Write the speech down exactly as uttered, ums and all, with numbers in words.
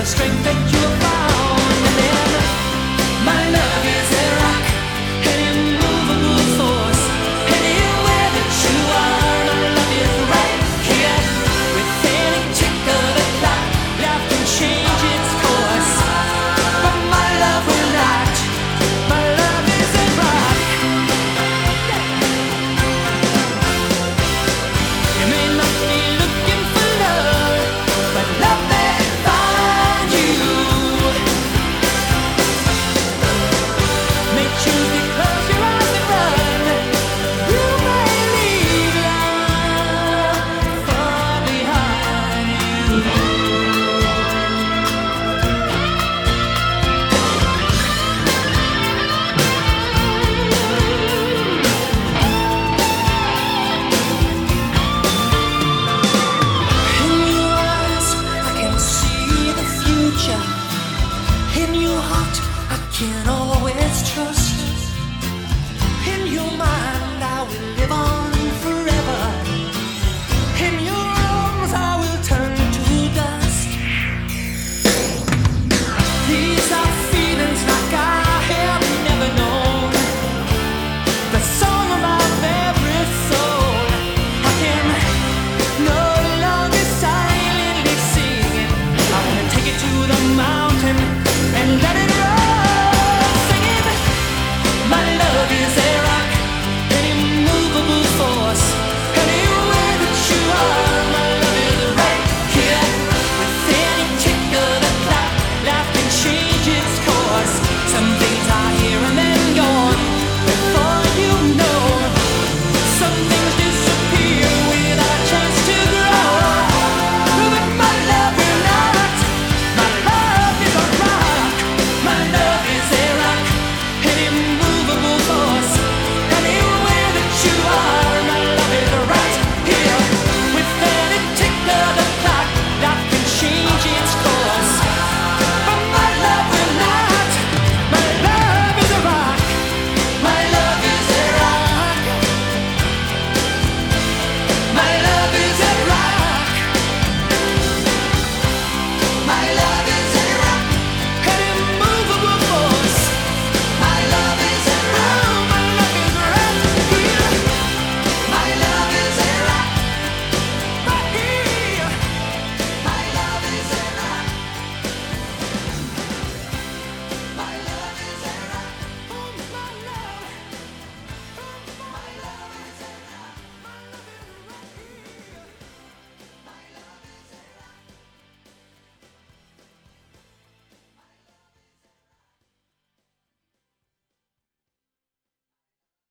strength that you have found. And then my love is a rock, an immovable force. Anywhere that you are, my love is right here. With any tick of the clock, life can change its course, but my love will not. My love is a rock. You may not be looking for love, but love may find you. May choose to close your eyes and run. You may leave love far behind you. In your eyes, I can see the future. In your heart, I can always trust. In your mind, I will live on